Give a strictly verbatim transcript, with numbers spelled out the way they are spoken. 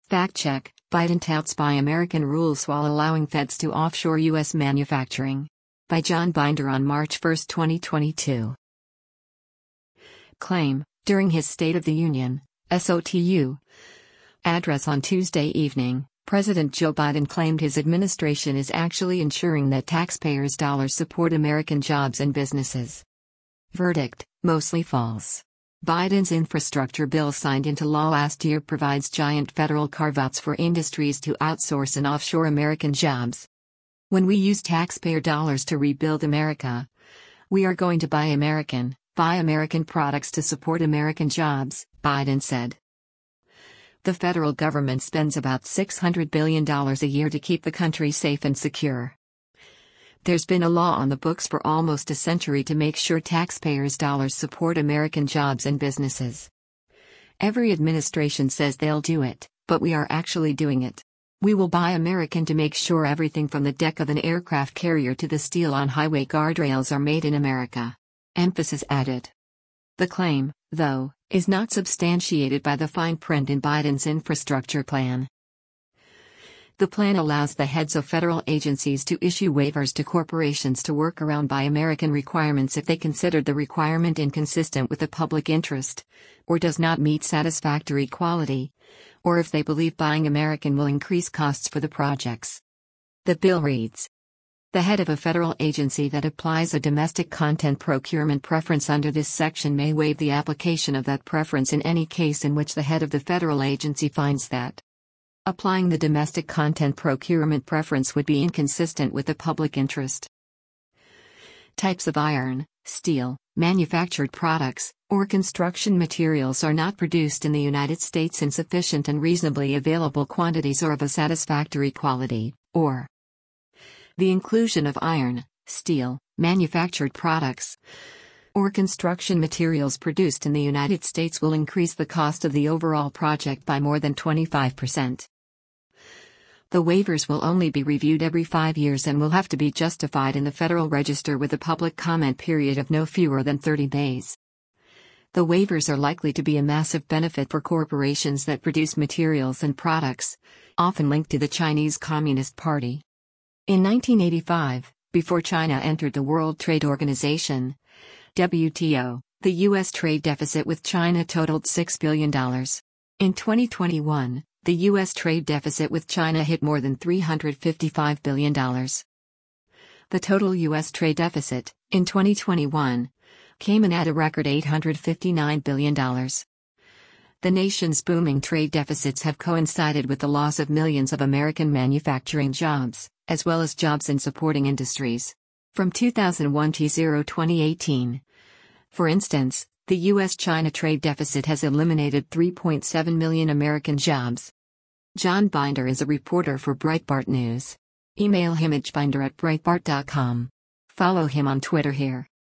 Fact check: Biden touts Buy American rules while allowing feds to offshore U S manufacturing. By John Binder on March first, twenty twenty-two. Claim: During his State of the Union (S O T U) address on Tuesday evening, President Joe Biden claimed his administration is actually ensuring that taxpayers' dollars support American jobs and businesses. Verdict: mostly false. Biden's infrastructure bill signed into law last year provides giant federal carve-outs for industries to outsource and offshore American jobs. When we use taxpayer dollars to rebuild America, we are going to buy American, buy American products to support American jobs, Biden said. The federal government spends about six hundred billion dollars a year to keep the country safe and secure. There's been a law on the books for almost a century to make sure taxpayers' dollars support American jobs and businesses. Every administration says they'll do it, but we are actually doing it. We will buy American to make sure everything from the deck of an aircraft carrier to the steel on highway guardrails are made in America. Emphasis added. The claim, though, is not substantiated by the fine print in Biden's infrastructure plan. The plan allows the heads of federal agencies to issue waivers to corporations to work around Buy American requirements if they consider the requirement inconsistent with the public interest, or does not meet satisfactory quality, or if they believe buying American will increase costs for the projects. The bill reads: the head of a federal agency that applies a domestic content procurement preference under this section may waive the application of that preference in any case in which the head of the federal agency finds that applying the domestic content procurement preference would be inconsistent with the public interest. Types of iron, steel, manufactured products, or construction materials are not produced in the United States in sufficient and reasonably available quantities or of a satisfactory quality, or the inclusion of iron, steel, manufactured products, or construction materials produced in the United States will increase the cost of the overall project by more than twenty-five percent. The waivers will only be reviewed every five years and will have to be justified in the Federal Register with a public comment period of no fewer than thirty days. The waivers are likely to be a massive benefit for corporations that produce materials and products, often linked to the Chinese Communist Party. In nineteen eighty-five, before China entered the World Trade Organization, W T O, the U S trade deficit with China totaled six billion dollars. In twenty twenty-one, the U S trade deficit with China hit more than three hundred fifty-five billion dollars. The total U S trade deficit, in twenty twenty-one, came in at a record eight hundred fifty-nine billion dollars. The nation's booming trade deficits have coincided with the loss of millions of American manufacturing jobs, as well as jobs in supporting industries. From two thousand one to twenty eighteen. For instance, the U S China trade deficit has eliminated three point seven million American jobs. John Binder is a reporter for Breitbart News. Email him at binder at breitbart dot com. Follow him on Twitter here.